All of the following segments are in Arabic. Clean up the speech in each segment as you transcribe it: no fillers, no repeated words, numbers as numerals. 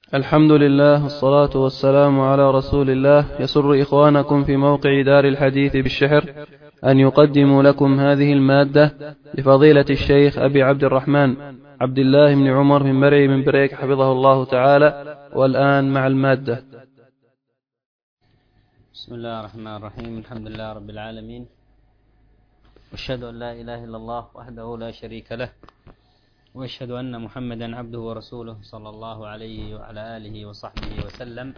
الحمد لله والصلاة والسلام على رسول الله. يسر إخوانكم في موقع دار الحديث بالشحر أن يقدموا لكم هذه المادة لفضيلة الشيخ أبي عبد الرحمن عبد الله بن عمر من مرعي من بريك حفظه الله تعالى. والآن مع المادة. بسم الله الرحمن الرحيم. الحمد لله رب العالمين، واشهد أن لا إله إلا الله وحده لا شريك له، واشهد أن محمدا عبده ورسوله صلى الله عليه وعلى آله وصحبه وسلم.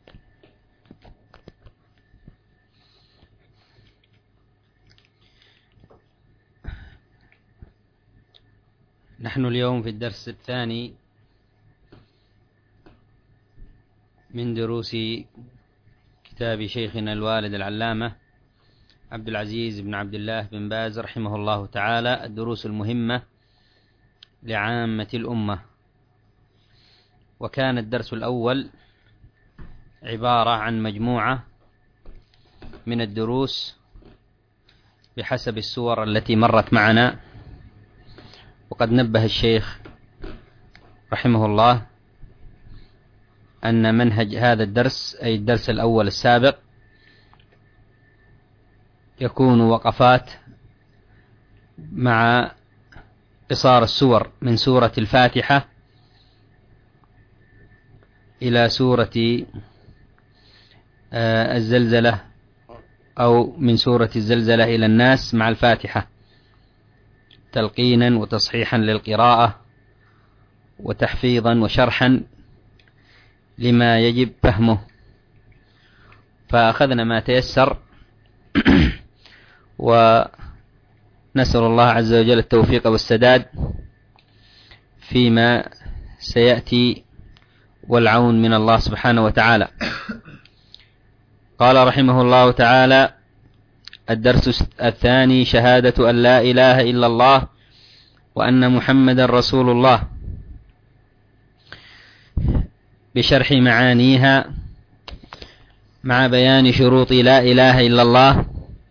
نحن اليوم في الدرس الثاني من دروس كتاب شيخنا الوالد العلامة عبد العزيز بن عبد الله بن باز رحمه الله تعالى، الدروس المهمة لعامة الأمة. وكان الدرس الأول عبارة عن مجموعة من الدروس بحسب السور التي مرت معنا، وقد نبه الشيخ رحمه الله أن منهج هذا الدرس أي الدرس الأول السابق يكون وقفات مع قصار السور من سورة الفاتحة إلى سورة الزلزلة، أو من سورة الزلزلة إلى الناس مع الفاتحة، تلقينا وتصحيحا للقراءة وتحفيظا وشرحا لما يجب فهمه. فأخذنا ما تيسر ونسأل الله عز وجل التوفيق والسداد فيما سيأتي والعون من الله سبحانه وتعالى. قال رحمه الله تعالى: الدرس الثاني شهادة أن لا إله إلا الله وأن محمدا رسول الله، بشرح معانيها مع بيان شروط لا إله إلا الله.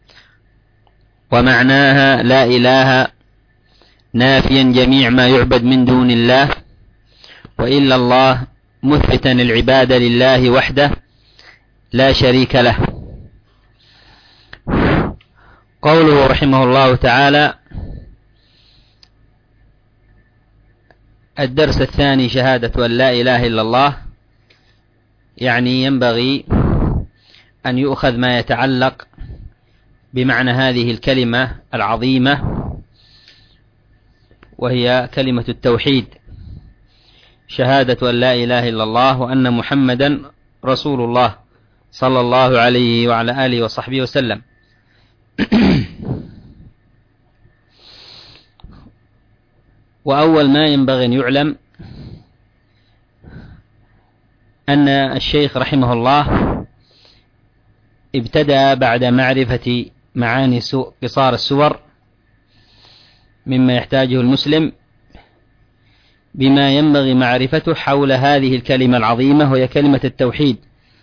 ومعناها: لا إله نافيا جميع ما يعبد من دون الله، وإلا الله مثبتا العبادة لله وحده لا شريك له. قوله رحمه الله تعالى: الدرس الثاني شهادة أن لا إله إلا الله، يعني ينبغي أن يؤخذ ما يتعلق بمعنى هذه الكلمة العظيمة، وهي كلمة التوحيد، شهادة أن لا إله إلا الله وأن محمدا رسول الله صلى الله عليه وعلى آله وصحبه وسلم. وأول ما ينبغي أن يعلم أن الشيخ رحمه الله ابتدأ بعد معرفة معاني قصار السور مما يحتاجه المسلم بما ينبغي معرفته حول هذه الكلمة العظيمة، وهي كلمة التوحيد.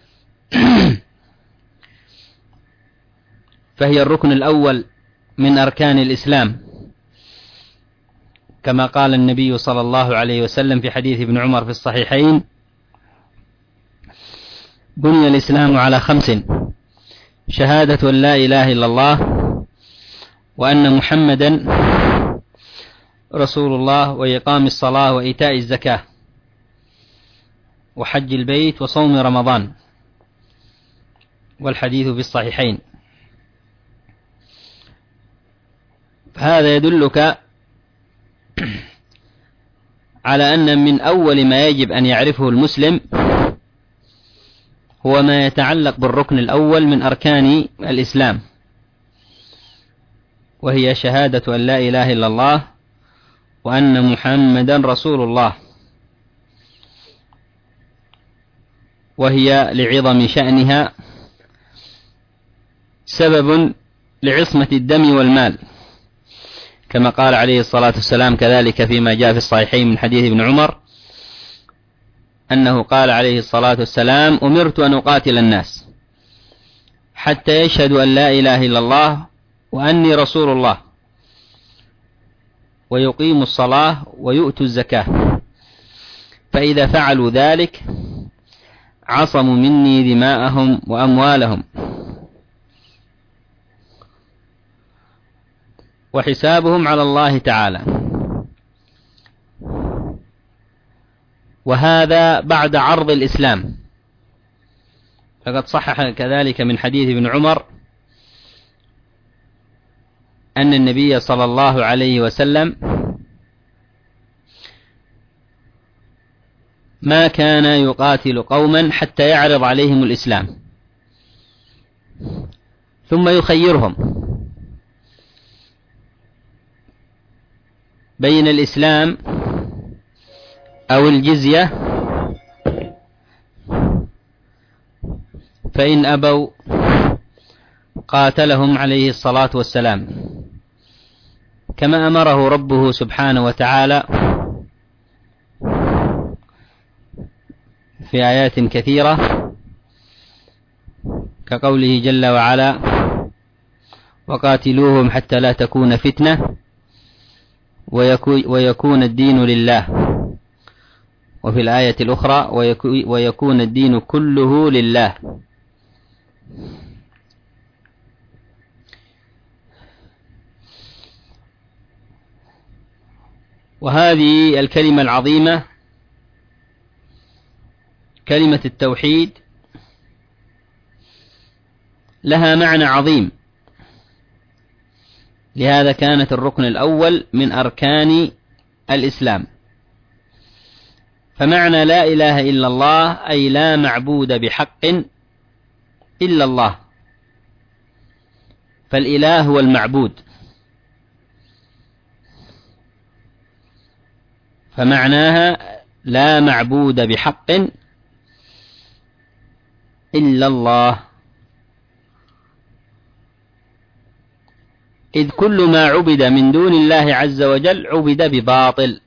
فهي الركن الأول من أركان الإسلام، كما قال النبي صلى الله عليه وسلم في حديث ابن عمر في الصحيحين: بني الإسلام على 5: شهادة أن لا إله إلا الله وأن محمدا رسول الله وإقام الصلاة وإيتاء الزكاة وحج البيت وصوم رمضان. والحديث في الصحيحين. هذا يدلك على أن من أول ما يجب أن يعرفه المسلم هو ما يتعلق بالركن الأول من أركان الإسلام، وهي شهادة أن لا إله إلا الله وأن محمدا رسول الله، وهي لعظم شأنها سبب لعصمة الدم والمال، كما قال عليه الصلاة والسلام كذلك فيما جاء في الصحيحين من حديث ابن عمر أنه قال عليه الصلاة والسلام: أمرت أن أقاتل الناس حتى يشهدوا أن لا إله إلا الله وأني رسول الله ويقيموا الصلاة ويؤتوا الزكاة، فإذا فعلوا ذلك عصموا مني دماءهم وأموالهم وحسابهم على الله تعالى. وهذا بعد عرض الإسلام، فقد صحح كذلك من حديث ابن عمر أن النبي صلى الله عليه وسلم ما كان يقاتل قوما حتى يعرض عليهم الإسلام ثم يخيرهم بين الإسلام أو الجزية، فإن أبوا قاتلهم عليه الصلاة والسلام، كما أمره ربه سبحانه وتعالى في آيات كثيرة، كقوله جل وعلا: وقاتلوهم حتى لا تكون فتنة ويكون الدين لله، وفي الآية الأخرى: ويكون الدين كله لله. وهذه الكلمة العظيمة كلمة التوحيد لها معنى عظيم، لهذا كانت الركن الأول من أركان الإسلام. فمعنى لا إله إلا الله أي لا معبود بحق إلا الله، فالإله هو المعبود، فمعناها لا معبود بحق إلا الله، إذ كل ما عبد من دون الله عز وجل عبد بباطل.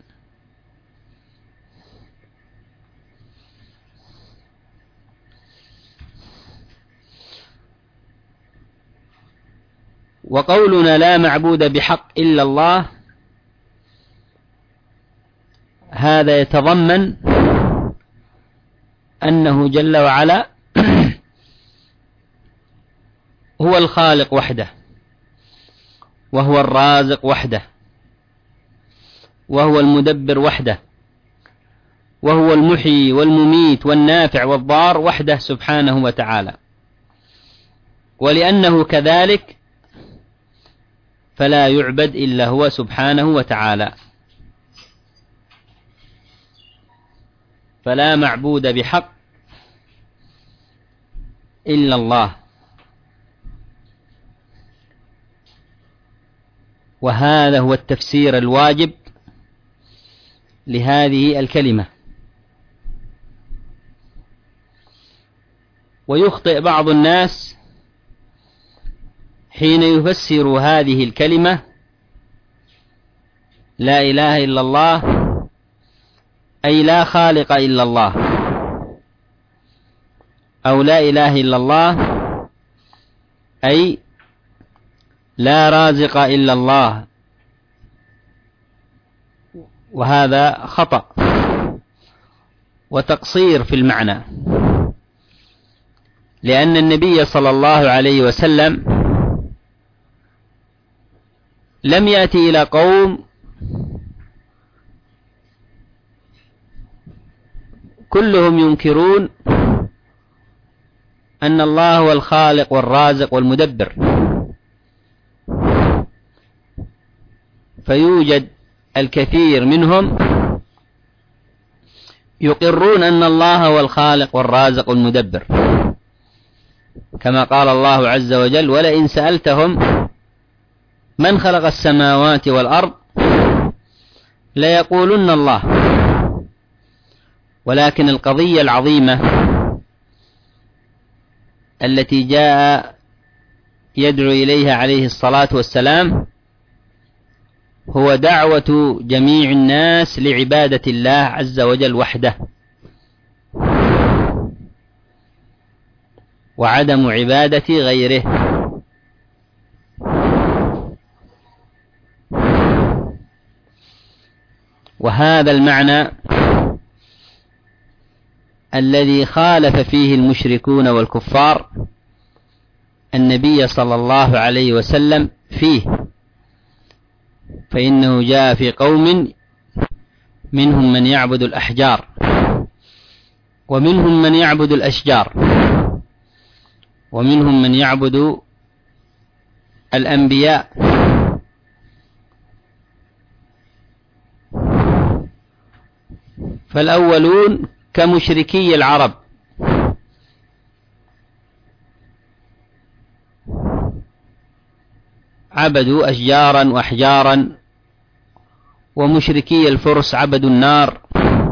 وقولنا لا معبود بحق إلا الله هذا يتضمن أنه جل وعلا هو الخالق وحده، وهو الرازق وحده، وهو المدبر وحده، وهو المحيي والمميت والنافع والضار وحده سبحانه وتعالى. ولأنه كذلك فلا يعبد إلا هو سبحانه وتعالى، فلا معبود بحق إلا الله. وهذا هو التفسير الواجب لهذه الكلمة. ويخطئ بعض الناس حين يفسر هذه الكلمة لا إله إلا الله أي لا خالق إلا الله، أو لا إله إلا الله أي لا رازق إلا الله، وهذا خطأ وتقصير في المعنى، لأن النبي صلى الله عليه وسلم لم يأتي إلى قوم كلهم ينكرون أن الله هو الخالق والرازق والمدبر، فيوجد الكثير منهم يقرون أن الله هو الخالق والرازق والمدبر، كما قال الله عز وجل: ولئن سألتهم من خلق السماوات والأرض ليقولن الله. ولكن القضية العظيمة التي جاء يدعو إليها عليه الصلاة والسلام هو دعوة جميع الناس لعبادة الله عز وجل وحده، وعدم عبادة غيره. وهذا المعنى الذي خالف فيه المشركون والكفار النبي صلى الله عليه وسلم فيه، فإنه جاء في قوم منهم من يعبد الأحجار ومنهم من يعبد الأشجار ومنهم من يعبد الأنبياء، فالأولون كمشركي العرب عبدوا أشجارا وأحجارا، ومشركي الفرس عبدوا النار،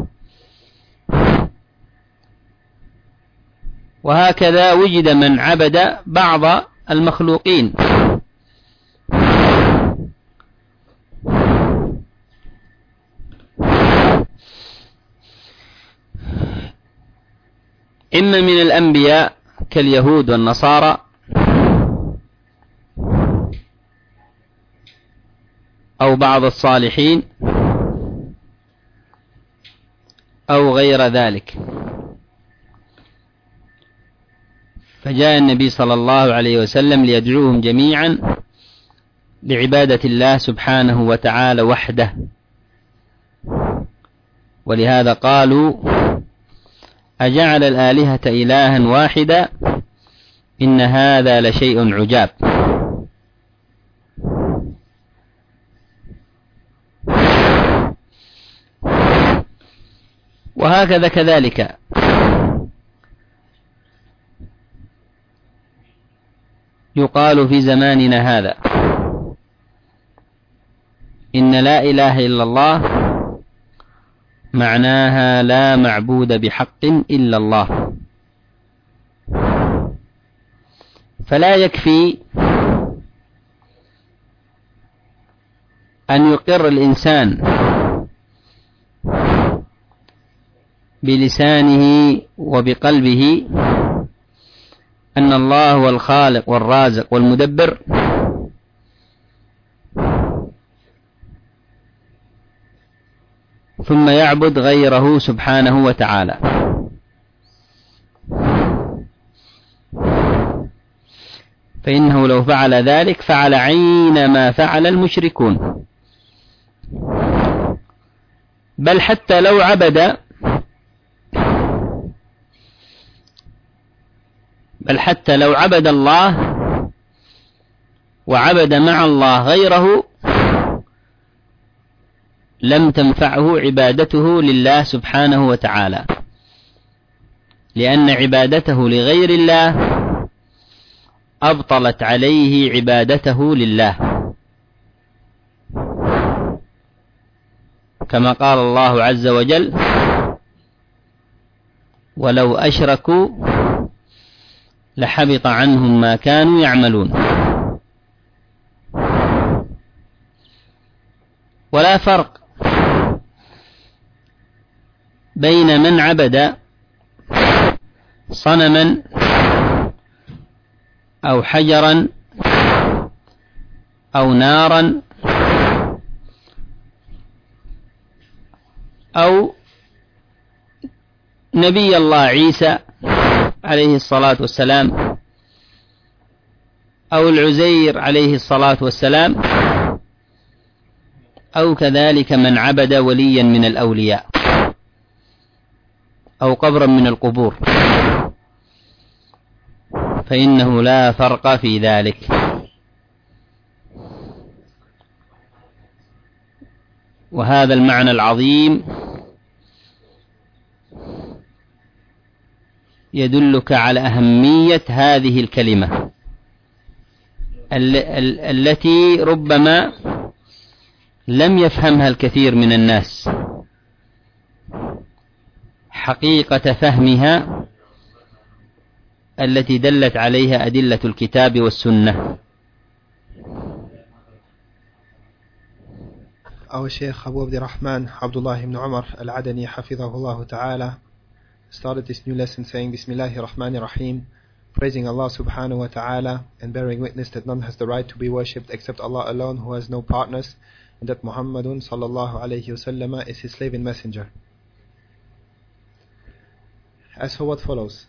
وهكذا وجد من عبد بعض المخلوقين. إما من الأنبياء كاليهود والنصارى، أو بعض الصالحين، أو غير ذلك. فجاء النبي صلى الله عليه وسلم ليدعوهم جميعا لعبادة الله سبحانه وتعالى وحده، ولهذا قالوا: أجعل الآلهة إلها واحدا إن هذا لشيء عجاب. وهكذا كذلك يقال في زماننا هذا إن لا إله إلا الله معناها لا معبود بحق إلا الله، فلا يكفي أن يقر الإنسان بلسانه وبقلبه أن الله هو الخالق والرازق والمدبر، ثم يعبد غيره سبحانه وتعالى. فإنه لو فعل ذلك فعل عين ما فعل المشركون، بل حتى لو عبد الله وعبد مع الله غيره لم تنفعه عبادته لله سبحانه وتعالى، لأن عبادته لغير الله أبطلت عليه عبادته لله، كما قال الله عز وجل: ولو أشركوا لحبط عنهم ما كانوا يعملون. ولا فرق بين من عبد صنما أو حجرا أو نارا أو نبي الله عيسى عليه الصلاة والسلام أو العزير عليه الصلاة والسلام، أو كذلك من عبد وليا من الأولياء أو قبرا من القبور، فإنه لا فرق في ذلك. وهذا المعنى العظيم يدلك على أهمية هذه الكلمة التي ربما لم يفهمها الكثير من الناس حقيقة فهمها التي دلت عليها أدلة الكتاب والسنة. Our Sheikh Abu Abdirrahman Abdullah ibn Umar al-Adani Hafidhahullah Ta'ala started this new lesson saying Bismillahir Rahmanir Rahim, praising Allah subhanahu wa ta'ala and bearing witness that none has the right to be worshipped except Allah alone, who has no partners, and that Muhammadun sallallahu alayhi wasallam is his slave and messenger. as for what follows.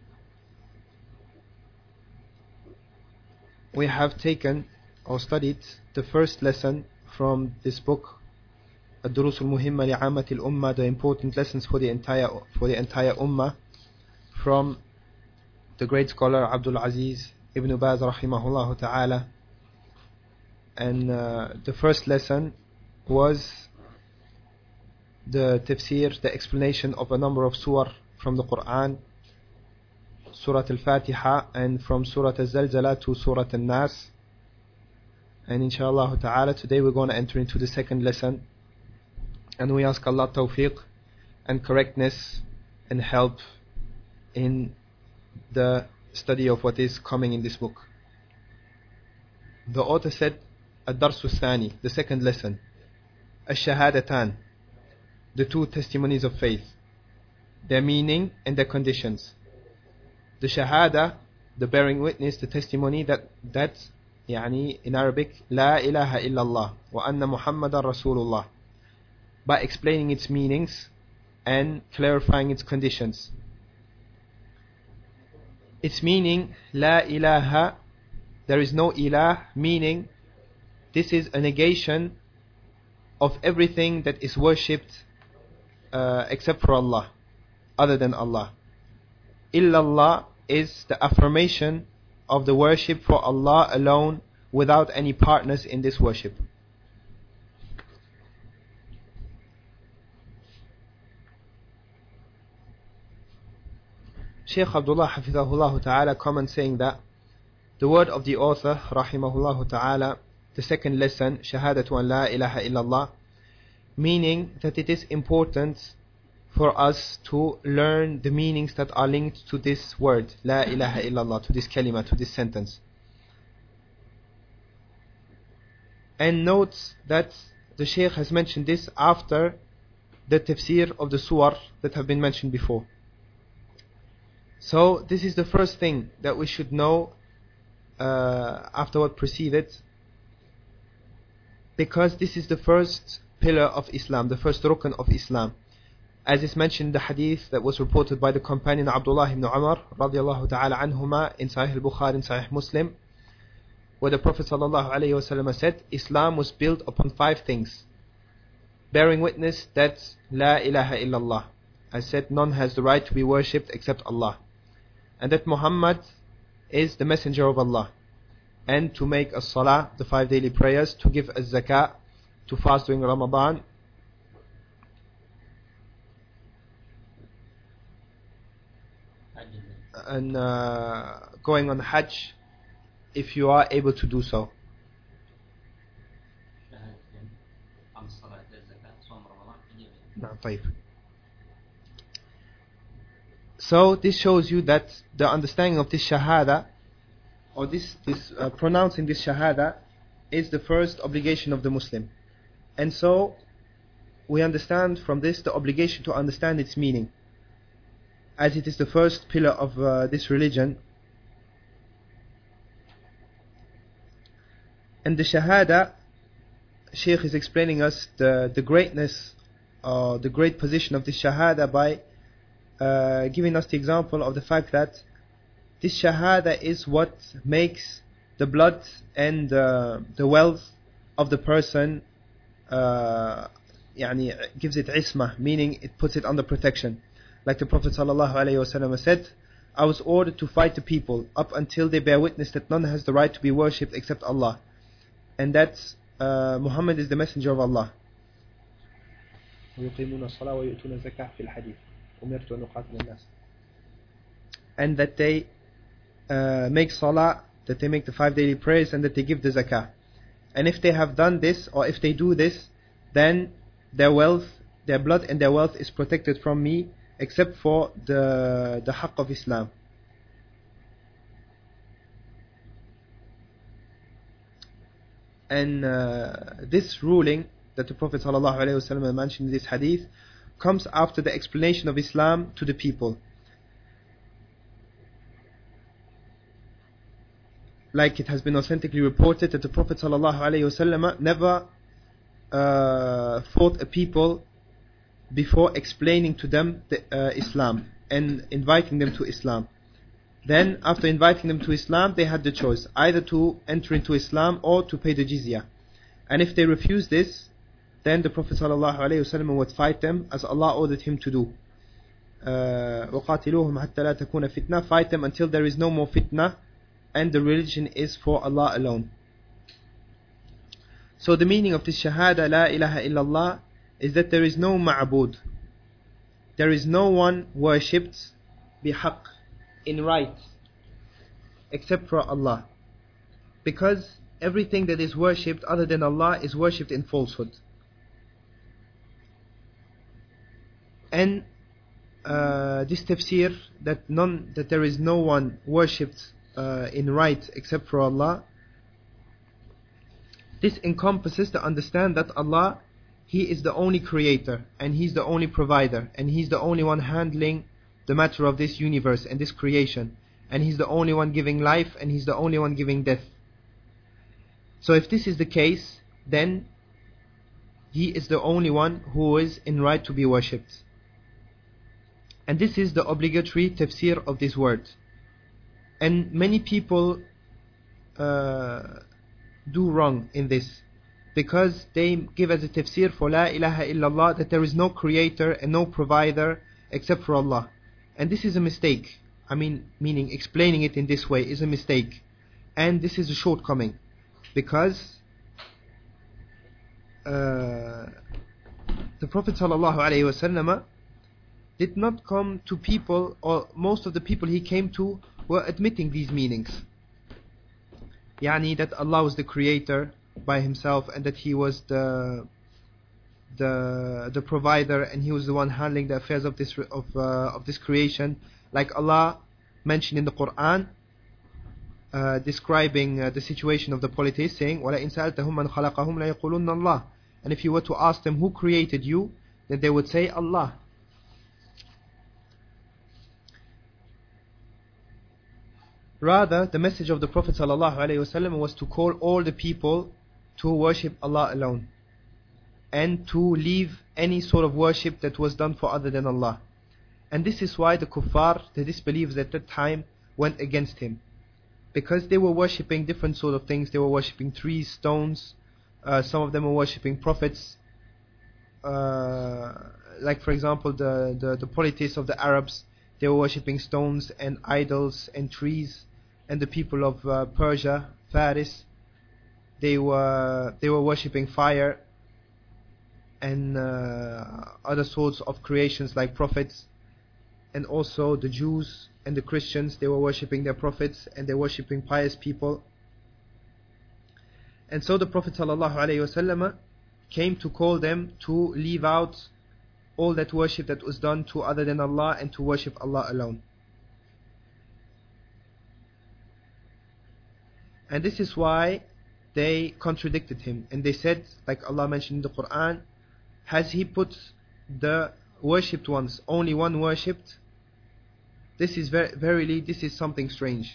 We have taken or studied the first lesson from this book, الدروس المهمة لعامة الأمة, the important lessons for the entire Ummah, from the great scholar Abdul Aziz Ibn Baz rahimahullah ta'ala. And the first lesson was the tafsir, the explanation of a number of surah from the Quran, Surah Al-Fatiha, and from Surah Al-Zalzala to Surah Al-Nas. And inshallah ta'ala, today we're going to enter into the second lesson, and we ask Allah tawfiq and correctness and help in the study of what is coming in this book. The author said, Ad-Darsu Thani, the second lesson, Ash-Shahadatan, the two testimonies of faith, their meaning and their conditions. The Shahada, the bearing witness, the testimony that يعني in Arabic, La ilaha illallah wa anna Muhammadan Rasulullah, by explaining its meanings and clarifying its conditions. Its meaning, La ilaha, there is no ilah, meaning this is a negation of everything that is worshipped except for Allah, other than Allah. Illallah is the affirmation of the worship for Allah alone, without any partners in this worship. Shaykh Abdullah Hafizahullah Ta'ala comments saying that the word of the author Rahimahullah Ta'ala, the second lesson, Shahadatu an la ilaha illallah, meaning that it is important for us to learn the meanings that are linked to this word, La ilaha illallah, to this kalima, to this sentence. And note that the Shaykh has mentioned this after the tafsir of the surah that have been mentioned before. So this is the first thing that we should know after what preceded, because this is the first pillar of Islam, the first rukn of Islam. As is mentioned in the hadith that was reported by the companion Abdullah ibn Umar radiallahu ta'ala anhuma in Sahih al-Bukhari and Sahih Muslim, where the Prophet sallallahu alayhi wasallam said, Islam was built upon 5 things. Bearing witness that La ilaha illallah, I said none has the right to be worshipped except Allah, and that Muhammad is the messenger of Allah, and to make a salah, the 5 daily prayers, to give a zakah, to fast during Ramadan, and going on Hajj if you are able to do so. So this shows you that the understanding of this shahada, or this pronouncing this shahada, is the first obligation of the Muslim. And so we understand from this the obligation to understand its meaning, as it is the first pillar of this religion. And the shahada, Shaykh is explaining us the greatness, the great position of this shahada by giving us the example of the fact that this shahada is what makes the blood and the wealth of the person, gives it isma, meaning it puts it under protection. Like the Prophet ﷺ said, I was ordered to fight the people up until they bear witness that none has the right to be worshipped except Allah, and that Muhammad is the messenger of Allah. And that they make salah, that they make the 5 daily prayers, and that they give the zakah. And if they have done this, or if they do this, then their wealth, their blood and their wealth is protected from me, except for the haqq of Islam. And this ruling that the Prophet ﷺ mentioned in this hadith comes after the explanation of Islam to the people. Like it has been authentically reported that the Prophet ﷺ never fought a people before explaining to them the Islam, and inviting them to Islam. Then after inviting them to Islam, they had the choice either to enter into Islam or to pay the jizya. And if they refuse this, then the Prophet ﷺ would fight them as Allah ordered him to do. وَقَاتِلُوهُمْ حَتَّى لَا تَكُونَ فِتْنَةً, fight them until there is no more fitna and the religion is for Allah alone. So the meaning of this shahada, la ilaha illallah, is that there is no ma'bud, there is no one worshipped bihaq, in right, except for Allah. Because everything that is worshipped other than Allah is worshipped in falsehood. And this tafsir, that there is no one worshipped in right except for Allah, this encompasses to understand that Allah, He is the only creator, and He's the only provider, and He's the only one handling the matter of this universe and this creation, and He's the only one giving life, and He's the only one giving death. So if this is the case, then He is the only one who is in right to be worshipped. And this is the obligatory tafsir of this word. And many people do wrong in this, because they give as a tafsir for la ilaha illallah that there is no creator and no provider except for Allah. And this is a mistake. Meaning explaining it in this way is a mistake. And this is a shortcoming, because the Prophet ﷺ did not come to people, or most of the people he came to were admitting these meanings. That Allah was the creator by himself, and that He was the provider, and He was the one handling the affairs of this creation, like Allah mentioned in the Quran, describing the situation of the polytheists, saying, وَلَئِنْ سَأَلْتَهُمْ مَنْ خَلَقَهُمْ لَيَقُولُنَّ اللَّهِ. And if you were to ask them who created you, then they would say Allah. Rather, the message of the Prophet ﷺ was to call all the people to worship Allah alone, and to leave any sort of worship that was done for other than Allah. And this is why the kuffar, the disbelievers at that time, went against him, because they were worshipping different sort of things. They were worshipping trees, stones, some of them were worshipping prophets, like for example the polytheists of the Arabs, they were worshipping stones and idols and trees. And the people of Persia, Faris, they were worshipping fire and other sorts of creations like prophets. And also the Jews and the Christians, they were worshipping their prophets, and they were worshipping pious people. And so the Prophet ﷺ came to call them to leave out all that worship that was done to other than Allah, and to worship Allah alone. And this is why they contradicted him, and they said, like Allah mentioned in the Quran, has He put the worshipped ones only one worshipped? This is verily, this is something strange.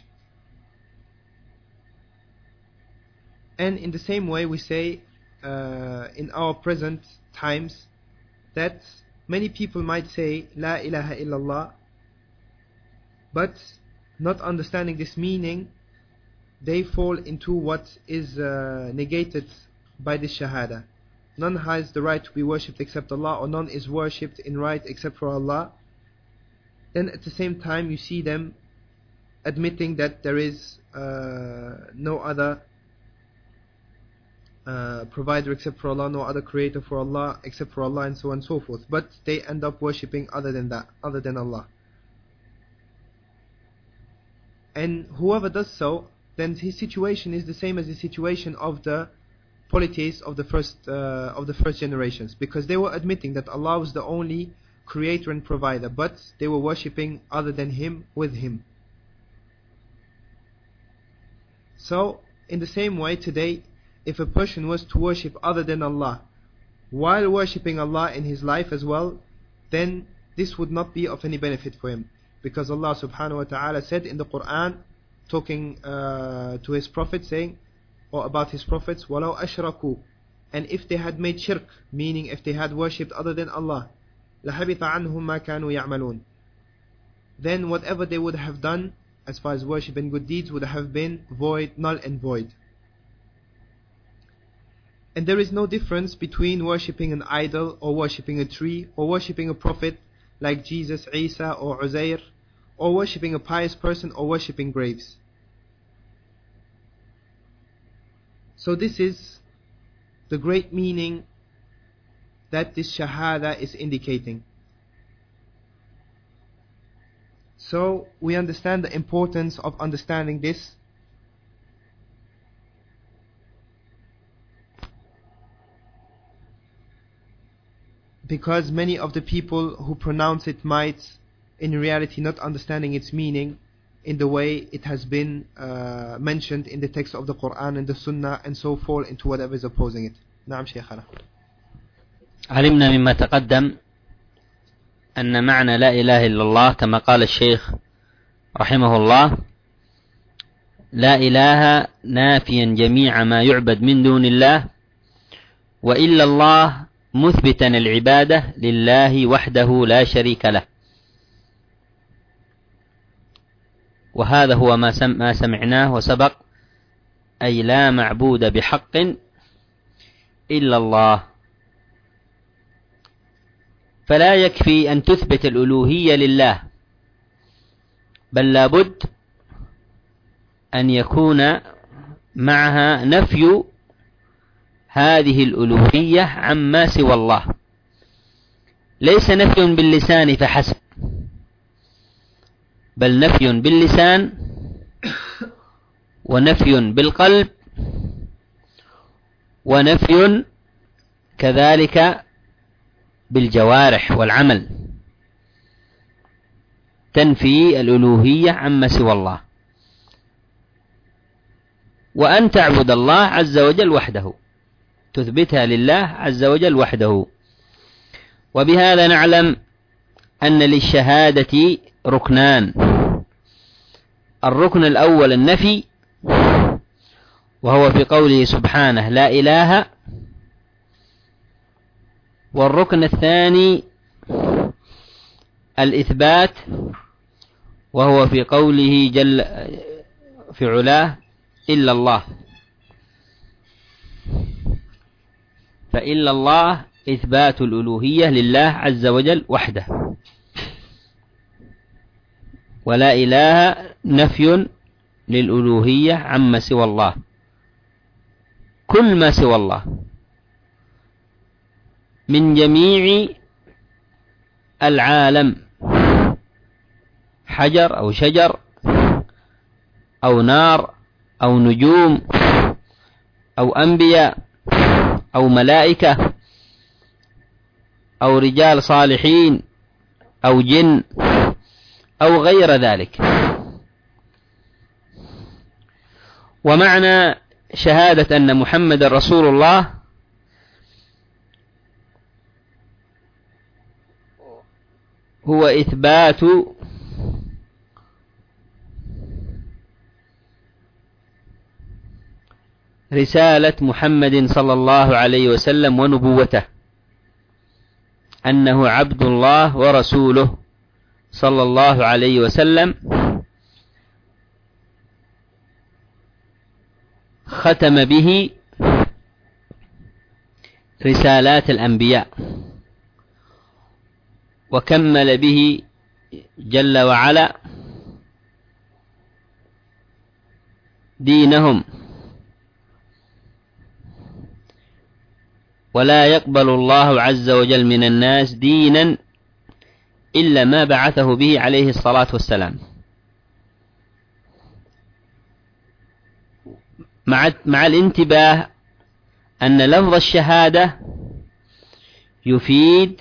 And in the same way we say in our present times that many people might say La ilaha illallah, but not understanding this meaning, they fall into what is negated by this shahada. None has the right to be worshipped except Allah, or none is worshipped in right except for Allah. Then at the same time you see them admitting that there is no other provider except for Allah, no other creator for Allah except for Allah, and so on and so forth. But they end up worshipping other than Allah. And whoever does so, then his situation is the same as the situation of the polytheists of the first generations, because they were admitting that Allah was the only creator and provider, but they were worshipping other than Him with Him. So in the same way today, if a person was to worship other than Allah while worshipping Allah in his life as well, then this would not be of any benefit for him, because Allah subhanahu wa ta'ala said in the Quran, talking to His Prophet, saying, or about His prophets, وَلَوْ أَشْرَكُوا, and if they had made shirk, meaning if they had worshipped other than Allah, لَحَبِطَ عَنْهُمْ مَا كَانُوا يَعْمَلُونَ, then whatever they would have done as far as worship and good deeds would have been void, null and void. And there is no difference between worshipping an idol or worshipping a tree or worshipping a prophet like Jesus, Isa or Uzair, or worshipping a pious person or worshipping graves. So this is the great meaning that this Shahada is indicating. So we understand the importance of understanding this. Because many of the people who pronounce it might in reality not understanding its meaning in the way it has been mentioned in the text of the Quran and the Sunnah, and so fall into whatever is opposing it. نعم شيخنا. علمنا مما تقدم أن معنى لا إله إلا الله كما قال الشيخ رحمه الله: لا إله نافيا جميع ما يعبد من دون الله، وإلا الله مثبتا العبادة لله وحده لا شريك له. وهذا هو ما سمعناه وسبق، أي لا معبود بحق إلا الله. فلا يكفي أن تثبت الألوهية لله، بل لابد أن يكون معها نفي هذه الألوهية عما سوى الله، ليس نفي باللسان فحسب، بل نفي باللسان ونفي بالقلب ونفي كذلك بالجوارح والعمل، تنفي الألوهية عما سوى الله، وأن تعبد الله عز وجل وحده، تثبتها لله عز وجل وحده. وبهذا نعلم أن للشهادة ركنان: الركن الأول النفي، وهو في قوله سبحانه لا إله، والركن الثاني الإثبات، وهو في قوله جل في علاه إلا الله. فإلا الله إثبات الألوهية لله عز وجل وحده، ولا إله نفي للألوهية عما سوى الله، كل ما سوى الله من جميع العالم، حجر أو شجر أو نار أو نجوم أو أنبياء أو ملائكة أو رجال صالحين أو جن أو غير ذلك. ومعنى شهادة أن محمد رسول الله هو إثبات رسالة محمد صلى الله عليه وسلم ونبوته، أنه عبد الله ورسوله صلى الله عليه وسلم، ختم به رسالات الأنبياء، وكمل به جل وعلا دينهم، ولا يقبل الله عز وجل من الناس دينا إلا ما بعثه به عليه الصلاة والسلام. مع الانتباه أن لفظ الشهادة يفيد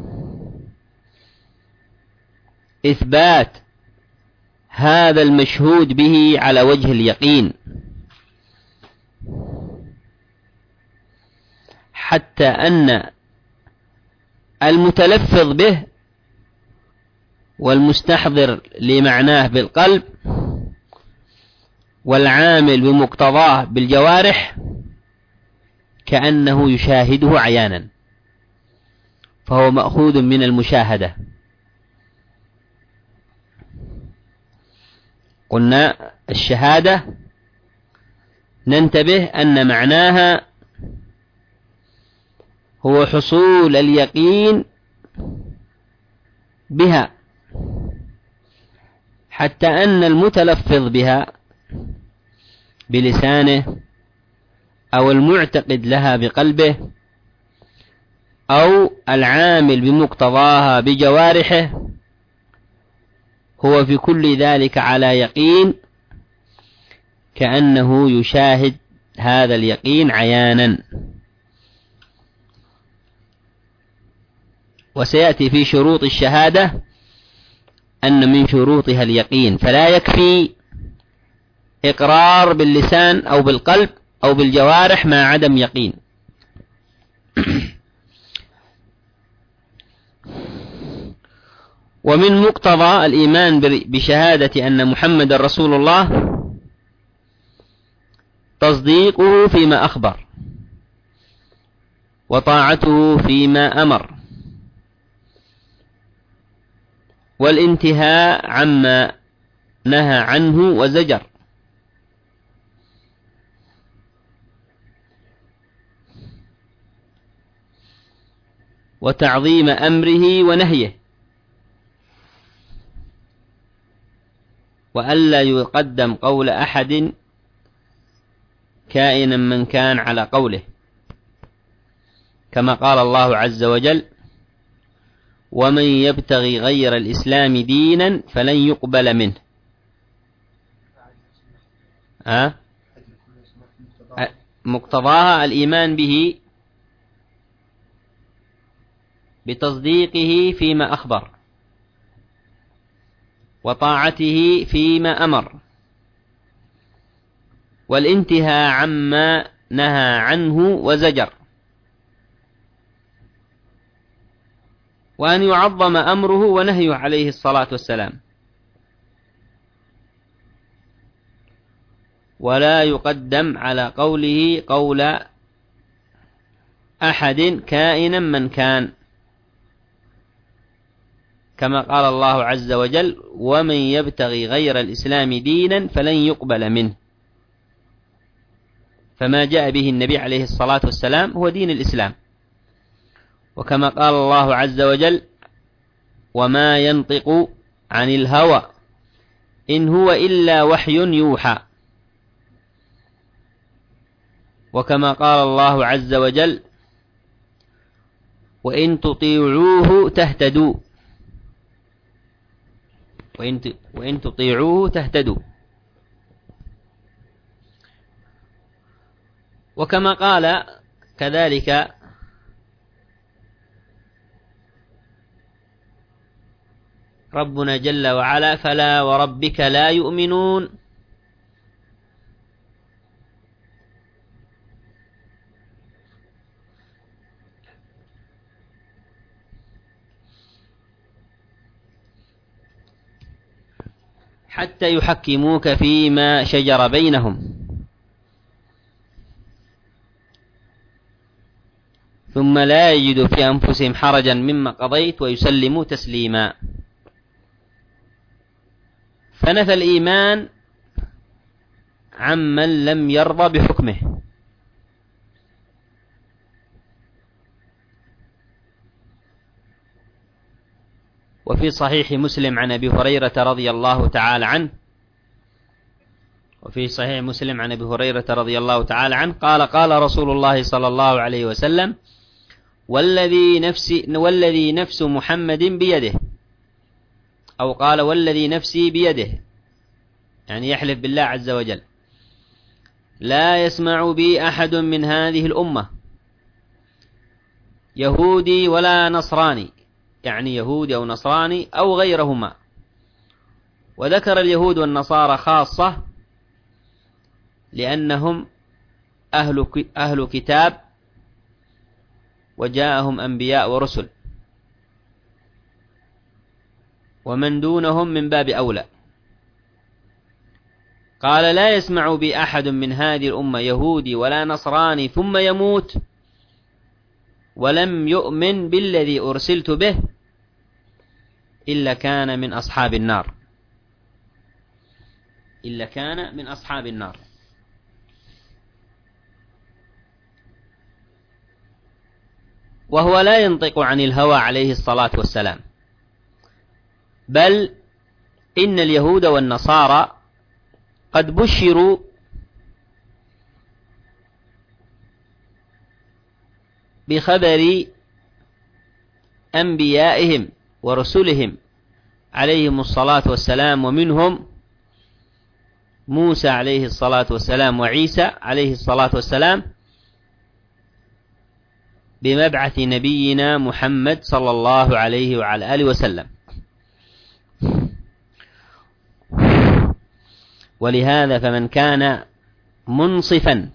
إثبات هذا المشهود به على وجه اليقين، حتى أن المتلفظ به والمستحضر لمعناه بالقلب والعامل بمقتضاه بالجوارح كأنه يشاهده عيانا، فهو مأخوذ من المشاهدة. قلنا الشهادة ننتبه أن معناها هو حصول اليقين بها، حتى أن المتلفظ بها بلسانه أو المعتقد لها بقلبه أو العامل بمقتضاها بجوارحه هو في كل ذلك على يقين، كأنه يشاهد هذا اليقين عيانا. وسيأتي في شروط الشهادة أن من شروطها اليقين، فلا يكفي إقرار باللسان أو بالقلب أو بالجوارح مع عدم يقين. ومن مقتضى الإيمان بشهادة أن محمد رسول الله تصديقه فيما أخبر، وطاعته فيما أمر، والانتهاء عما نهى عنه وزجر، وتعظيم أمره ونهيه، وألا يقدم قول أحد كائنا من كان على قوله، كما قال الله عز وجل: ومن يبتغي غير الإسلام دينا فلن يقبل منه. مقتضاها الإيمان به بتصديقه فيما أخبر، وطاعته فيما أمر، والانتهاء عما نهى عنه وزجر، وأن يعظم أمره ونهيه عليه الصلاة والسلام، ولا يقدم على قوله قول أحد كائنا من كان، كما قال الله عز وجل: ومن يبتغي غير الإسلام دينا فلن يقبل منه. فما جاء به النبي عليه الصلاة والسلام هو دين الإسلام، وكما قال الله عز وجل: وما ينطق عن الهوى إن هو إلا وحي يوحى، وكما قال الله عز وجل: وإن تطيعوه تهتدوا، وإن تطيعوه تهتدوا. وكما قال كذلك: ربنا جل وعلا: فلا وربك لا يؤمنون حتى يحكموك فيما شجر بينهم ثم لا يجدوا في أنفسهم حرجا مما قضيت ويسلموا تسليما. فنفى الإيمان عمن لم يرضى بحكمه. وفي صحيح مسلم عن أبي هريرة رضي الله تعالى عنه قال رسول الله صلى الله عليه وسلم: والذي نفس محمد بيده، أو قال: والذي نفسي بيده، يعني يحلف بالله عز وجل: لا يسمع بي أحد من هذه الأمة يهودي ولا نصراني، يعني يهودي أو نصراني أو غيرهما، وذكر اليهود والنصارى خاصة لأنهم أهل كتاب وجاءهم أنبياء ورسل، ومن دونهم من باب أولى. قال: لا يسمع بي أحد من هذه الأمة يهودي ولا نصراني ثم يموت ولم يؤمن بالذي أرسلت به إلا كان من أصحاب النار. إلا كان من أصحاب النار. وهو لا ينطق عن الهوى عليه الصلاة والسلام، بل إن اليهود والنصارى قد بشروا بخبر أنبيائهم ورسلهم عليهم الصلاة والسلام، ومنهم موسى عليه الصلاة والسلام وعيسى عليه الصلاة والسلام، بمبعث نبينا محمد صلى الله عليه وعلى آله وسلم. ولهذا فمن كان منصفا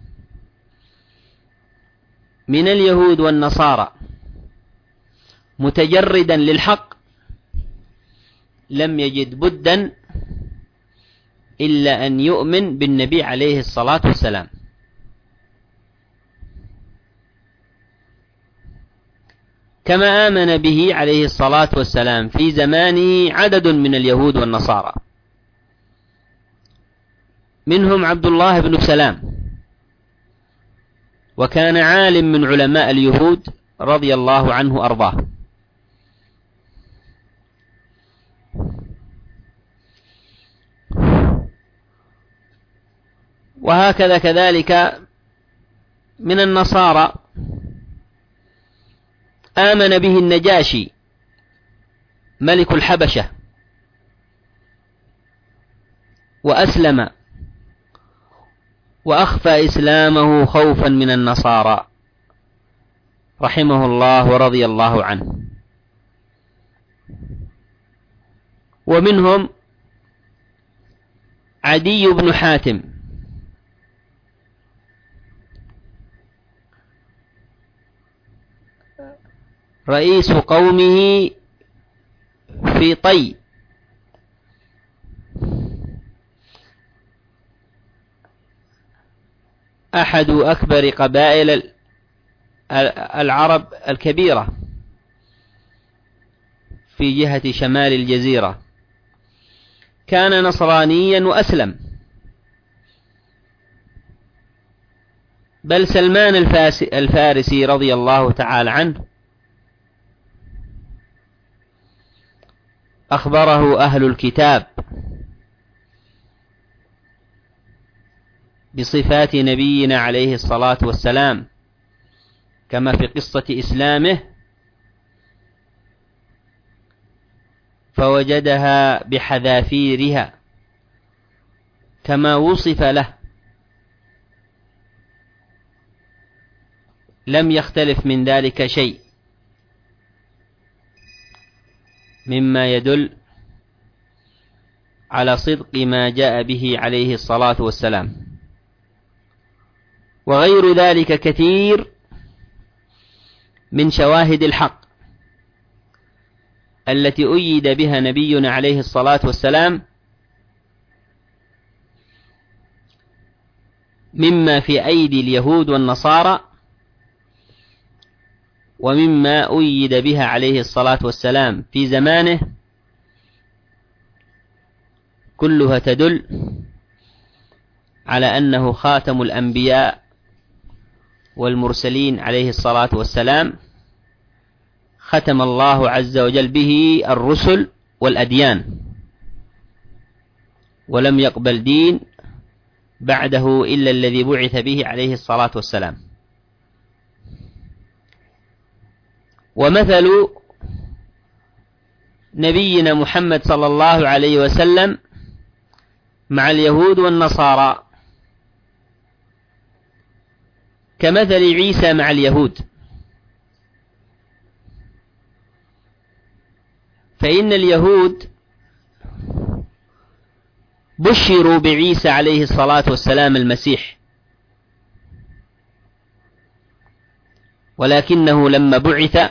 من اليهود والنصارى متجردا للحق لم يجد بدا إلا أن يؤمن بالنبي عليه الصلاة والسلام، كما آمن به عليه الصلاة والسلام في زمانه عدد من اليهود والنصارى، منهم عبد الله بن سلام، وكان عالم من علماء اليهود رضي الله عنه أرضاه. وهكذا كذلك من النصارى آمن به النجاشي ملك الحبشة وأسلم، وأخفى إسلامه خوفا من النصارى رحمه الله ورضي الله عنه. ومنهم عدي بن حاتم رئيس قومه في طي، أحد أكبر قبائل العرب الكبيرة في جهة شمال الجزيرة، كان نصرانيا وأسلم. بل سلمان الفارسي رضي الله تعالى عنه أخبره أهل الكتاب بصفات نبينا عليه الصلاة والسلام، كما في قصة إسلامه، فوجدها بحذافيرها كما وصف له، لم يختلف من ذلك شيء، مما يدل على صدق ما جاء به عليه الصلاة والسلام. وغير ذلك كثير من شواهد الحق التي أيد بها نبينا عليه الصلاة والسلام، مما في أيدي اليهود والنصارى، ومما أيد بها عليه الصلاة والسلام في زمانه، كلها تدل على أنه خاتم الأنبياء والمرسلين عليه الصلاة والسلام، ختم الله عز وجل به الرسل والأديان، ولم يقبل دين بعده إلا الذي بعث به عليه الصلاة والسلام. ومثل نبينا محمد صلى الله عليه وسلم مع اليهود والنصارى كمثل عيسى مع اليهود، فإن اليهود بشروا بعيسى عليه الصلاة والسلام المسيح، ولكنه لما بعث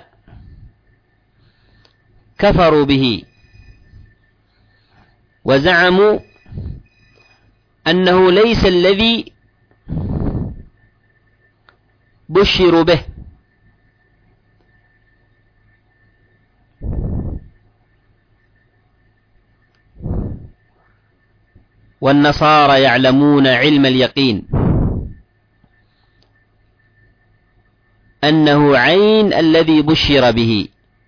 كفروا به وزعموا أنه ليس الذي بشروا به، والنصارى يعلمون علم اليقين أنه عين الذي بشر به،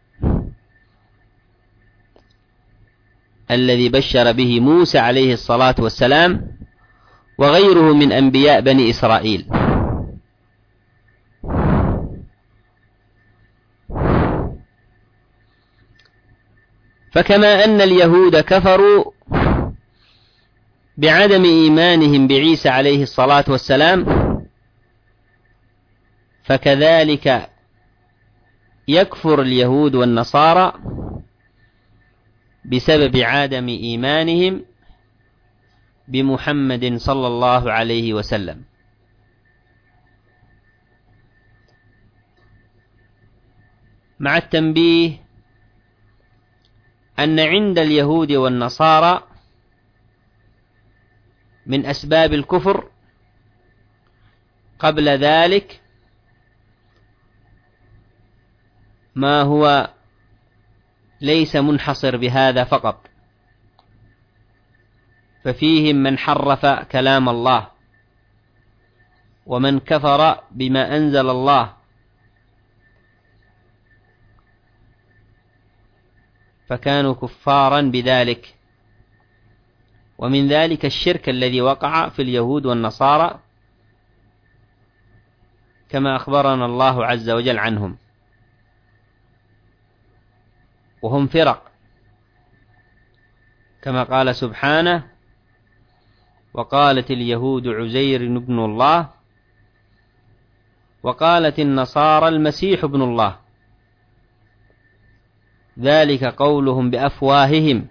الذي بشر به موسى عليه الصلاة والسلام وغيره من أنبياء بني إسرائيل. فكما أن اليهود كفروا بعدم إيمانهم بعيسى عليه الصلاة والسلام، فكذلك يكفر اليهود والنصارى بسبب عدم إيمانهم بمحمد صلى الله عليه وسلم. مع التنبيه أن عند اليهود والنصارى من أسباب الكفر قبل ذلك ما هو ليس منحصر بهذا فقط، ففيهم من حرف كلام الله، ومن كفر بما أنزل الله، فكانوا كفارا بذلك. ومن ذلك الشرك الذي وقع في اليهود والنصارى كما أخبرنا الله عز وجل عنهم، وهم فرق كما قال سبحانه: وقالت اليهود عزير ابن الله وقالت النصارى المسيح ابن الله ذلك قولهم بأفواههم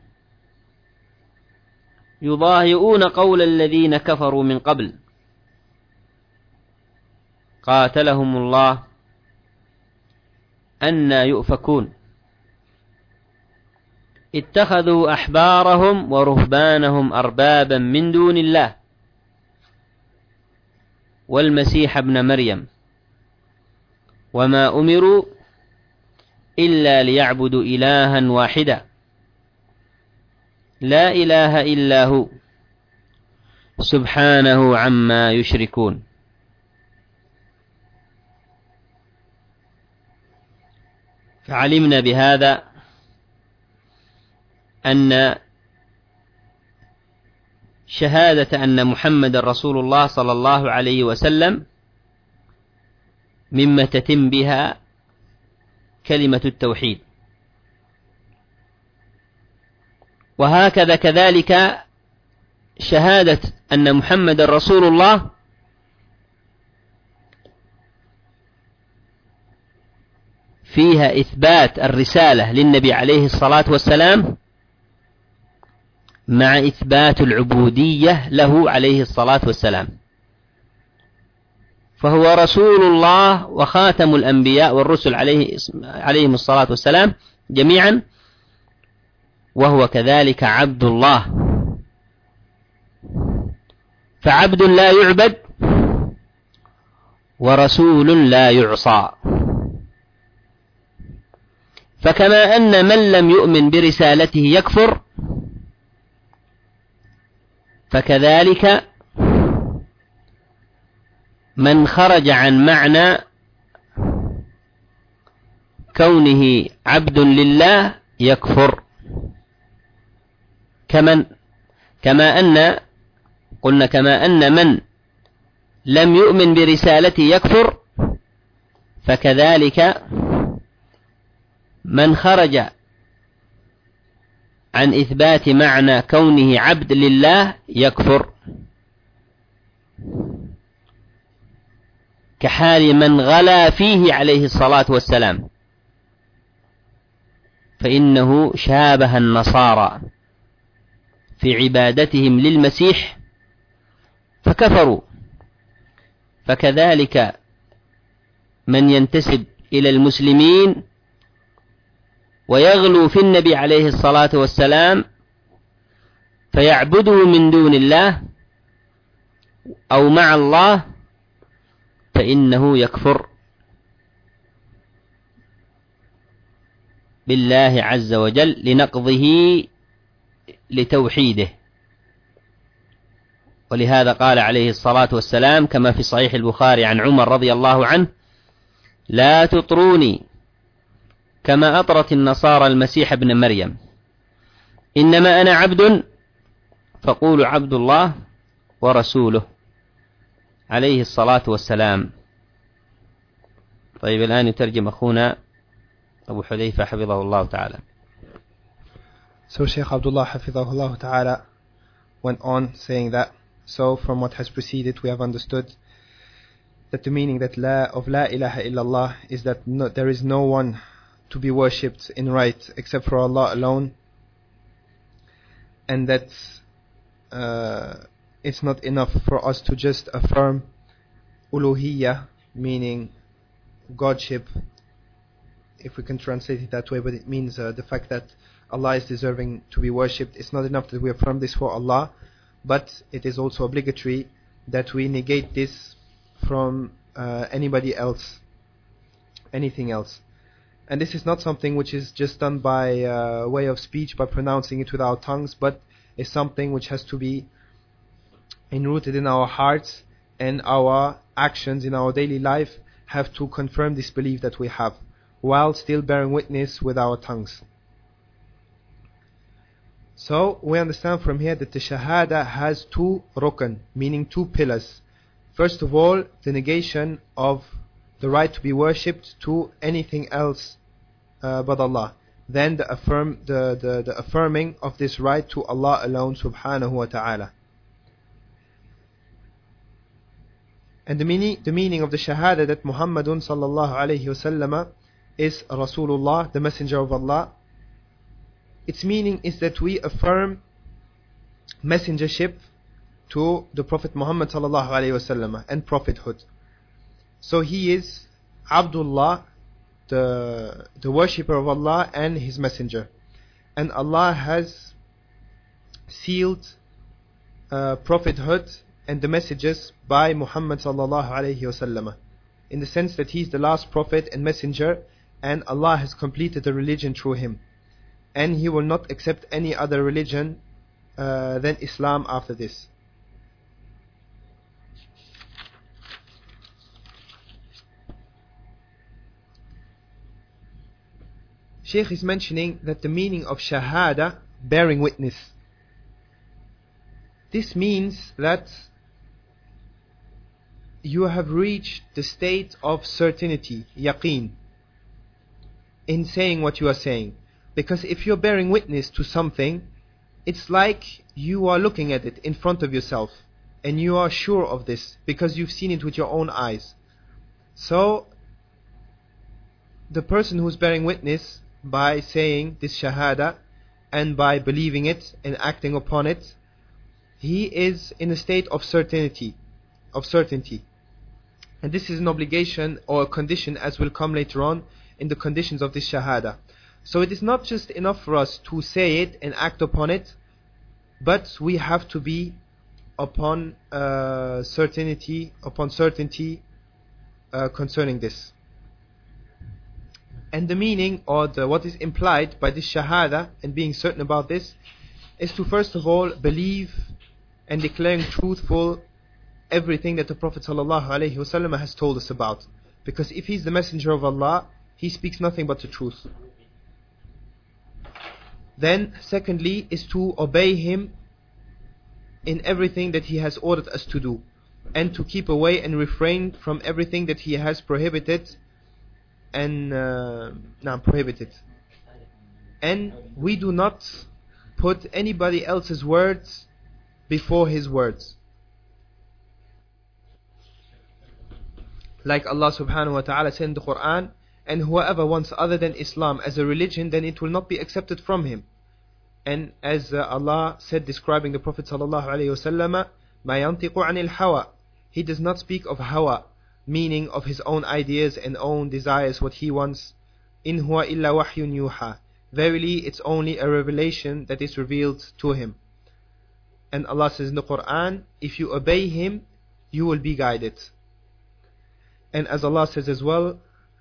يضاهئون قول الذين كفروا من قبل قاتلهم الله أنى يؤفكون اتخذوا أحبارهم ورهبانهم أربابا من دون الله والمسيح ابن مريم وما أمروا إلا ليعبدوا إلها واحدا لا إله إلا هو سبحانه عما يشركون. فعلمنا بهذا أن شهادة أن محمد رسول الله صلى الله عليه وسلم مما تتم بها كلمة التوحيد، وهكذا كذلك شهادة أن محمد رسول الله فيها إثبات الرسالة للنبي عليه الصلاة والسلام مع إثبات العبودية له عليه الصلاة والسلام، فهو رسول الله وخاتم الأنبياء والرسل عليهم الصلاة والسلام جميعا، وهو كذلك عبد الله، فعبد لا يعبد ورسول لا يعصى. فكما أن من لم يؤمن برسالته يكفر، فكذلك من خرج عن معنى كونه عبد لله يكفر، كما أن من لم يؤمن برسالته يكفر، فكذلك من خرج عن إثبات معنى كونه عبد لله يكفر، كحال من غلا فيه عليه الصلاة والسلام، فإنه شابه النصارى في عبادتهم للمسيح فكفروا. فكذلك من ينتسب إلى المسلمين ويغلو في النبي عليه الصلاة والسلام فيعبده من دون الله أو مع الله، فإنه يكفر بالله عز وجل لنقضه لتوحيده. ولهذا قال عليه الصلاة والسلام كما في صحيح البخاري عن عمر رضي الله عنه: لا تطروني كما أطرت النصارى المسيح ابن مريم، إنما أنا عبد فقولوا عبد الله ورسوله عليه الصلاة والسلام. طيب الآن يترجم أخونا أبو حذيفة حفظه الله تعالى. So Shaykh Abdullah Hafidhahullah Ta'ala went on saying that, so from what has preceded we have understood that the meaning that of La ilaha illallah is that there is no one to be worshipped in right except for Allah alone, and that it's not enough for us to just affirm uluhiyya, meaning Godship, if we can translate it that way, but it means the fact that Allah is deserving to be worshipped. It's not enough that we affirm this for Allah, but it is also obligatory that we negate this from anybody else, anything else. And this is not something which is just done by way of speech, by pronouncing it with our tongues, but is something which has to be enrooted in our hearts, and our actions in our daily life have to confirm this belief that we have, while still bearing witness with our tongues. So we understand from here that the Shahada has two rukn, meaning two pillars. First of all, the negation of the right to be worshipped to anything else but Allah. Then the affirming of this right to Allah alone subhanahu wa ta'ala. And the meaning of the Shahada that Muhammadun sallallahu alayhi wasallam is Rasulullah, the Messenger of Allah. Its meaning is that we affirm messengership to the Prophet Muhammad sallallahu alayhi wasallam and prophethood. So he is Abdullah, the worshipper of Allah and his messenger. And Allah has sealed prophethood and the messages by Muhammad sallallahu alayhi wasallam, in the sense that he is the last prophet and messenger, and Allah has completed the religion through him, and he will not accept any other religion than Islam after this. Shaykh is mentioning that the meaning of Shahada, bearing witness, this means that you have reached the state of certainty, yaqeen, in saying what you are saying. Because if you're bearing witness to something, it's like you are looking at it in front of yourself, and you are sure of this because you've seen it with your own eyes. So the person who's bearing witness by saying this Shahada and by believing it and acting upon it, he is in a state of certainty. And this is an obligation or a condition, as will come later on in the conditions of this Shahada. So it is not just enough for us to say it and act upon it, but we have to be upon certainty concerning this. And the meaning, or what is implied by this Shahada and being certain about this, is to first of all believe and declaring truthful everything that the Prophet ﷺ has told us about. Because if he's the messenger of Allah, he speaks nothing but the truth. Then secondly is to obey him in everything that he has ordered us to do, and to keep away and refrain from everything that he has prohibited and and we do not put anybody else's words before his words. Like Allah subhanahu wa ta'ala said in the Quran, and whoever wants other than Islam as a religion, then it will not be accepted from him. And as Allah said describing the Prophet sallallahu alaihi wasallam, مَا يَنْطِقُ عَنِ الْحَوَى, he does not speak of hawa, meaning of his own ideas and own desires, what he wants. إِنْ هُوَ إِلَّا وَحْيٌ يُوحَى, verily it's only a revelation that is revealed to him. And Allah says in the Quran, if you obey him, you will be guided. And as Allah says as well,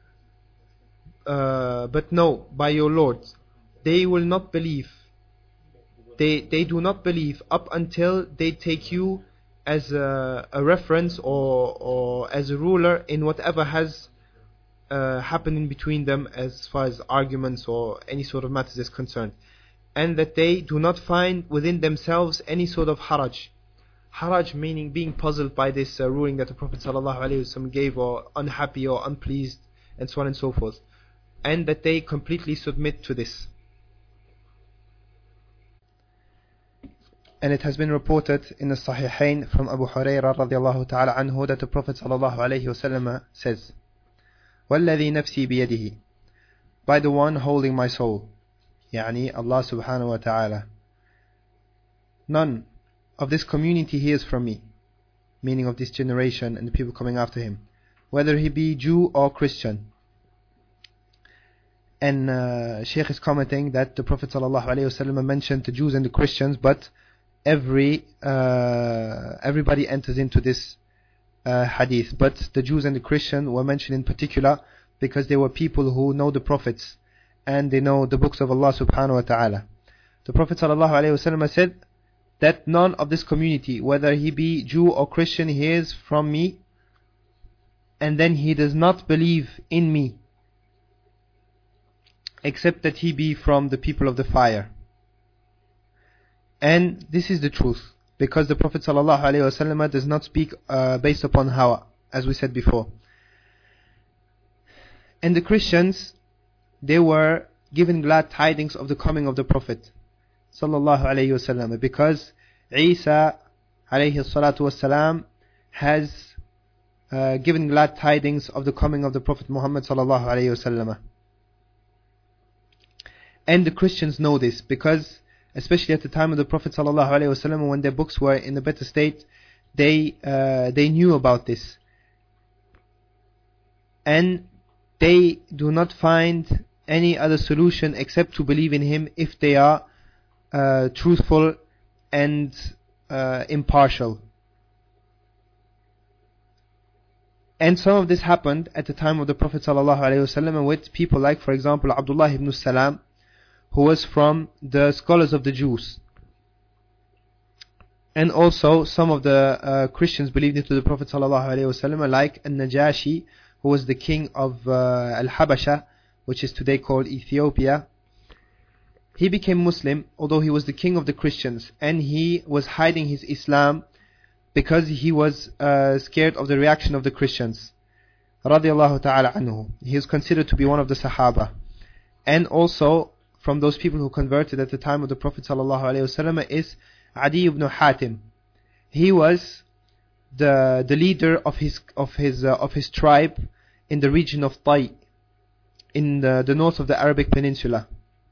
but no, by your Lord, they will not believe. They do not believe up until they take you as a reference or as a ruler in whatever has happened in between them as far as arguments or any sort of matters is concerned, and that they do not find within themselves any sort of haraj. Haraj meaning being puzzled by this ruling that the Prophet ﷺ gave, or unhappy or unpleased, and so on and so forth, and that they completely submit to this. And it has been reported in the Sahihain from Abu Hurairah radiallahu ta'ala anhu that the Prophet ﷺ says, وَالَّذِي نَفْسِي بِيَدِهِ, by the one holding my soul, يعني Allah subhanahu wa ta'ala, none of this community hears from me, meaning of this generation and the people coming after him, whether he be Jew or Christian. And Shaykh is commenting that the Prophet ﷺ mentioned the Jews and the Christians, but everybody enters into this hadith. But the Jews and the Christians were mentioned in particular because they were people who know the prophets and they know the books of Allah subhanahu wa ta'ala. The Prophet ﷺ said that none of this community, whether he be Jew or Christian, hears from me and then he does not believe in me, except that he be from the people of the fire. And this is the truth, because the Prophet ﷺ does not speak based upon hawa, as we said before. And the Christians, they were given glad tidings of the coming of the Prophet ﷺ, because Isa alayhi salatu wasalam has given glad tidings of the coming of the Prophet Muhammad ﷺ. And the Christians know this, because especially at the time of the Prophet ﷺ, when their books were in a better state, they knew about this. And they do not find any other solution except to believe in him if they are truthful and impartial. And some of this happened at the time of the Prophet ﷺ with people like, for example, Abdullah ibn Salam, who was from the scholars of the Jews. And also some of the Christians believed into the Prophet ﷺ, like An-Najashi, who was the king of Al-Habasha, which is today called Ethiopia. He became Muslim, although he was the king of the Christians, and he was hiding his Islam because he was scared of the reaction of the Christians. Radiallahu ta'ala anhu. He is considered to be one of the Sahaba. And also from those people who converted at the time of the Prophet ﷺ is Adi ibn Hatim. He was the leader of his tribe in the region of Tai, in the north of the Arabic Peninsula.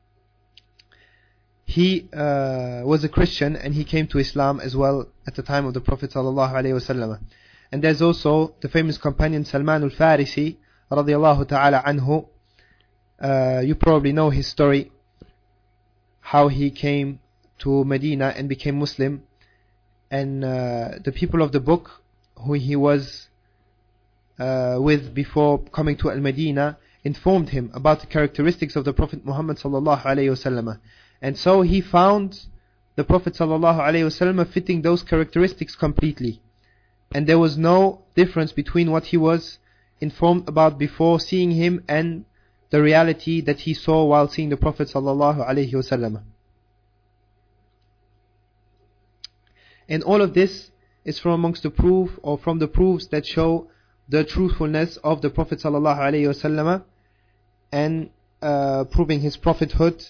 He was a Christian and he came to Islam as well at the time of the Prophet ﷺ. And there's also the famous companion Salman al-Farisi radiyallahu ta'ala anhu. You probably know his story, how he came to Medina and became Muslim, and the people of the book who he was with before coming to Al-Madinah informed him about the characteristics of the Prophet Muhammad sallallahu alayhi wasallam, and so he found the Prophet sallallahu alayhi wasallam fitting those characteristics completely, and there was no difference between what he was informed about before seeing him and the reality that he saw while seeing the Prophet sallallahu alaihi wasallam. And all of this is from amongst the proof, or from the proofs that show the truthfulness of the Prophet sallallahu alaihi wasallam and proving his prophethood.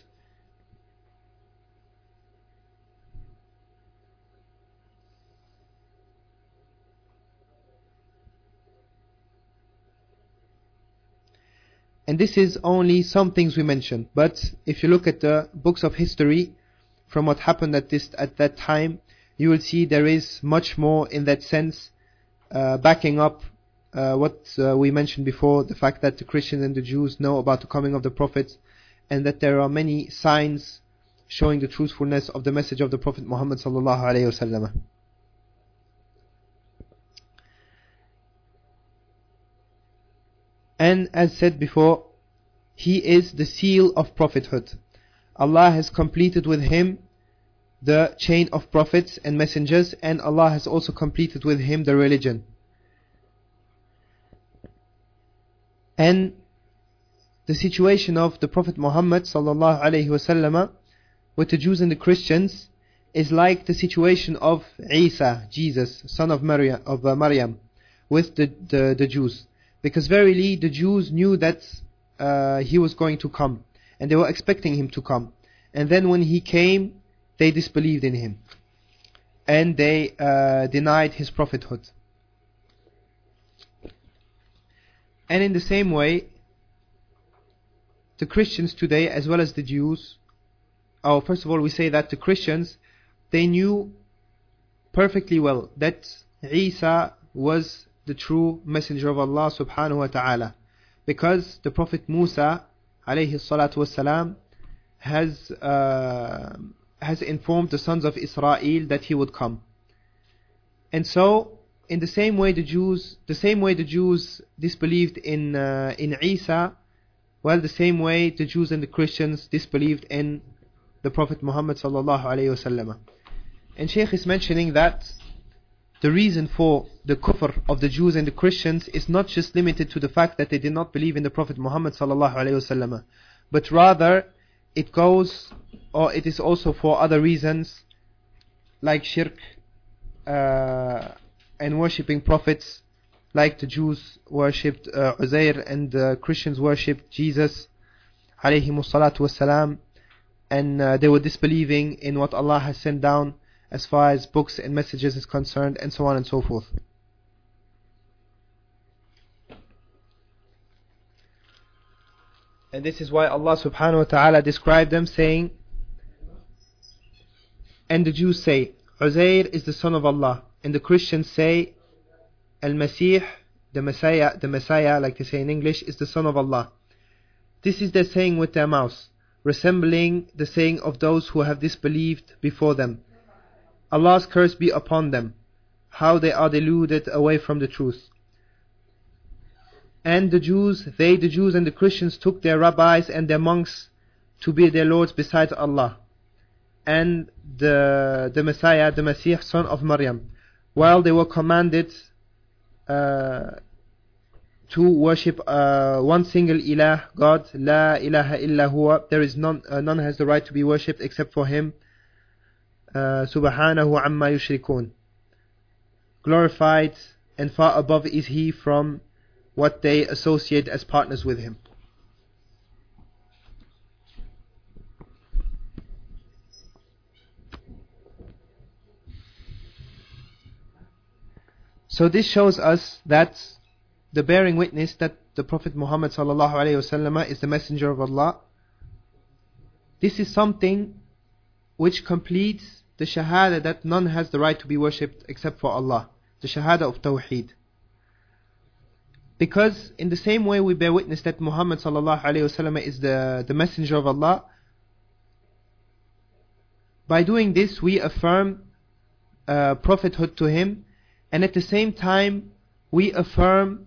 And this is only some things we mentioned. But if you look at the books of history, from what happened at that time, you will see there is much more in that sense, backing up what we mentioned before, the fact that the Christians and the Jews know about the coming of the Prophet, and that there are many signs showing the truthfulness of the message of the Prophet Muhammad sallallahu alaihi wasallam. And as said before, he is the seal of prophethood. Allah has completed with him the chain of prophets and messengers, and Allah has also completed with him the religion. And the situation of the Prophet Muhammad sallallahu alaihi wasallam with the Jews and the Christians is like the situation of Isa, Jesus, son of Maryam, with the Jews. Because verily the Jews knew that he was going to come, and they were expecting him to come. And then when he came, they disbelieved in him, and they denied his prophethood. And in the same way, the Christians today, as well as the Jews, first of all, we say that the Christians, they knew perfectly well that Isa was the true messenger of Allah subhanahu wa ta'ala, because the Prophet Musa alayhi salatu wasalam has informed the sons of Israel that he would come. And so, in the same way the Jews disbelieved in Isa, well, the same way the Jews and the Christians disbelieved in the Prophet Muhammad sallallahu alayhi wasallam. And Shaykh is mentioning that the reason for the kufr of the Jews and the Christians is not just limited to the fact that they did not believe in the Prophet Muhammad sallallahu alayhi wasallam, but rather it is also for other reasons, like shirk and worshipping prophets, like the Jews worshipped Uzair and the Christians worshipped Jesus alayhimus salatu wassalam, and they were disbelieving in what Allah has sent down as far as books and messages is concerned, and so on and so forth. And this is why Allah subhanahu wa ta'ala described them saying, and the Jews say, Uzair is the son of Allah, and the Christians say, Al-Masih, the Messiah, like they say in English, is the son of Allah. This is their saying with their mouths, resembling the saying of those who have disbelieved before them. Allah's curse be upon them, how they are deluded away from the truth. And the Jews and the Christians took their rabbis and their monks to be their lords besides Allah, and the Messiah, the Masih, son of Maryam, while they were commanded to worship one single ilah, God, la ilaha illa huwa, there is none has the right to be worshipped except for him, subhanahu amma yushrikun, glorified and far above is he from what they associate as partners with him. So this shows us that the bearing witness that the Prophet Muhammad sallallahu alaihi wasallam is the messenger of Allah, this is something which completes the shahada that none has the right to be worshipped except for Allah, the shahada of Tawheed. Because in the same way we bear witness that Muhammad sallallahu alaihi wasallam is the messenger of Allah, by doing this we affirm prophethood to him, and at the same time we affirm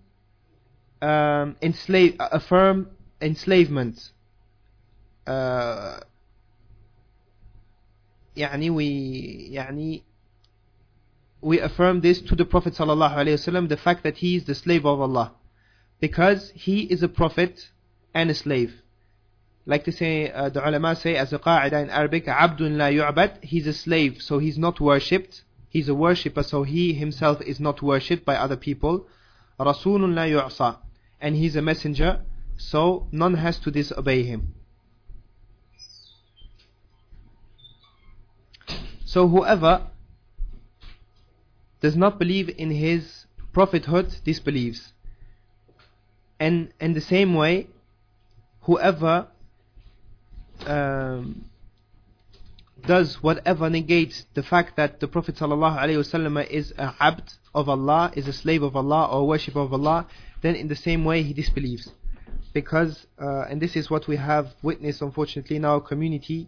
enslavement. We affirm this to the Prophet sallallahu alaihi wasallam, the fact that he is the slave of Allah, because he is a prophet and a slave. Like they say, the ulama say as a qaida in Arabic, abdun la yu'bad, he's a slave, so he's not worshipped. He's a worshipper, so he himself is not worshipped by other people. Rasulun la yu'sa, and he's a messenger, so none has to disobey him. So whoever does not believe in his prophethood disbelieves. And in the same way, whoever does whatever negates the fact that the Prophet ﷺ is a abd of Allah, is a slave of Allah or a worshipper of Allah, then in the same way he disbelieves. Because, and this is what we have witnessed unfortunately in our community,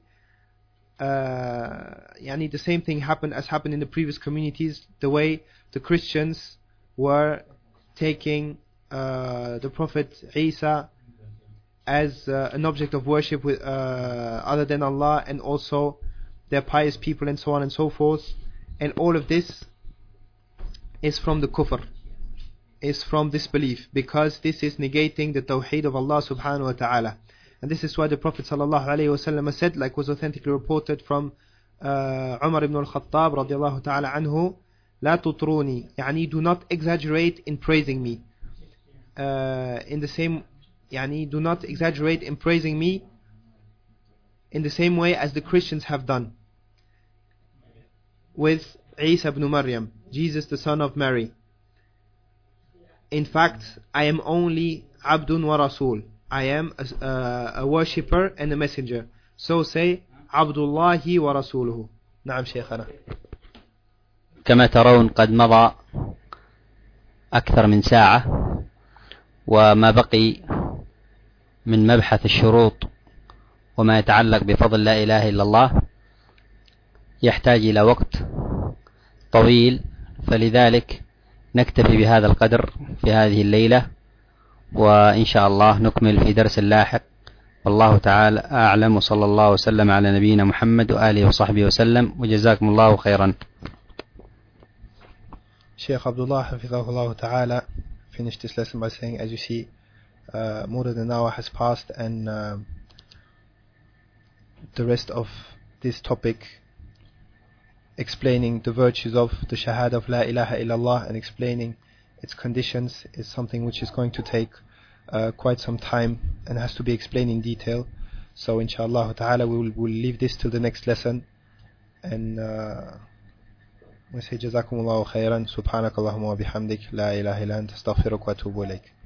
the same thing happened in the previous communities, the way the Christians were taking the Prophet Isa as an object of worship with other than Allah, and also they're pious people and so on and so forth. And all of this is from the kufr, is from disbelief, because this is negating the tawheed of Allah subhanahu wa ta'ala. And this is why the Prophet sallallahu alayhi wa sallam said, like was authentically reported from Umar ibn al-Khattab radiallahu ta'ala anhu, لا تطروني, يعني do not exaggerate in praising me. In the same, يعني do not exaggerate in praising me in the same way as the Christians have done with Isa ibn Maryam, Jesus the son of Mary. In fact, I am only Abdun wa Rasul. I am a worshipper and a messenger. So say Abdullahi wa Rasuluhu. نعم شيخنا. كما ترون قد مضى أكثر من ساعة، وما بقي من مبحث الشروط وما يتعلق بفضل لا إله إلا الله يحتاج إلى وقت طويل، فلذلك نكتفي بهذا القدر في هذه الليلة، وإن شاء الله نكمل في درس لاحق. والله تعالى أعلم، وصلى الله وسلم على نبينا محمد وآله وصحبه وسلم، وجزاكم الله خيرا. Sheikh Abdullah Hafizahullah Ta'ala finished this lesson by saying, as you see, more than an hour has passed, and the rest of this topic, explaining the virtues of the Shahada of La ilaha illallah and explaining its conditions, is something which is going to take quite some time and has to be explained in detail. So inshallah ta'ala we'll leave this till the next lesson, and we say jazakumullahu khairan, subhanakallahumma wa bihamdik, la ilaha illa anta, astaghfiruka wa atubu ilayk.